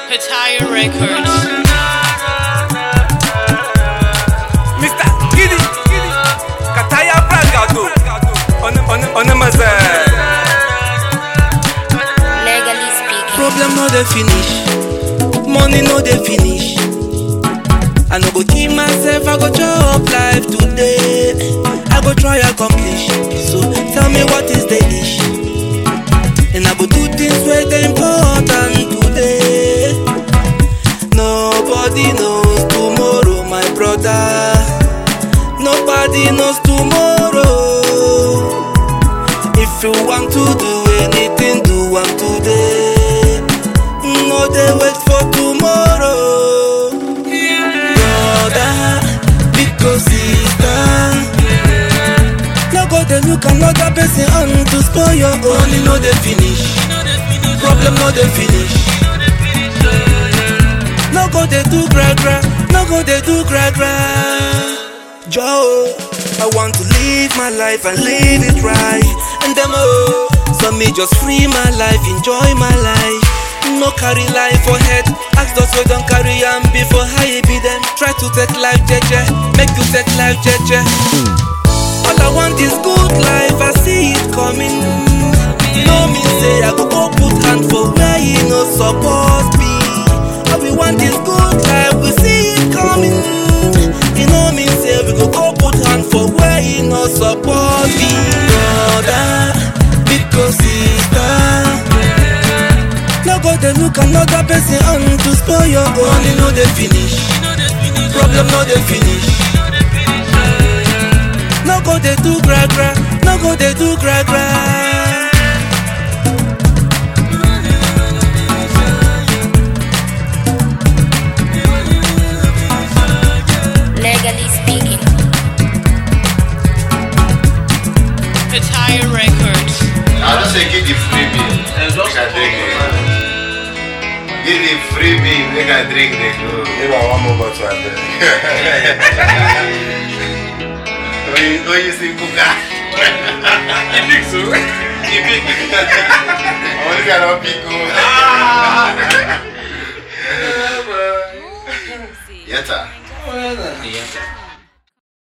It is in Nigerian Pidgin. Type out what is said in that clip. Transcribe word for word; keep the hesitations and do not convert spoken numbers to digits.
Kataya Records. Mister Giddy, Kataya Bragado, on on on the maza. Legally speaking. Problem no dey finish, money no dey finish. I no go kill myself, I go chop life today. I go try accomplish. So tell me what is the issue? And I go do things where they important today. Nobody knows tomorrow, my brother. Nobody knows tomorrow. If you want to do anything, do one today. No, they wait for tomorrow. Brother, because sister, no go dey look another person on to spoil your own. Money no dey finish, problem no dey finish. No go dey do gra gra, no go dey do gra gra. Joe, I want to live my life and live it right. And them oh, so me just free my life, enjoy my life. No carry life for head. Ask those who don't carry am before I be them. Try to take life jeje, make you take life jeje. All I want is good life, I see it coming. You know me say I go go put hand for where you no supposed be. All we want is good life, we see it coming. You know me say we go go put hand for where you no supposed be. Brother, because sister, no go dey look another person on to spoil your own. Money no dey finish, problem no dey finish. No go dey do gra gra, no go dey do gra gra. Legally speaking. Kataya Records. I don't say give the freebie. Make I drink it. Give the freebie. Make I drink it. Give her one more bottle and then. When you see Kuka. You think so? You think? I want to get a pico. Yeta.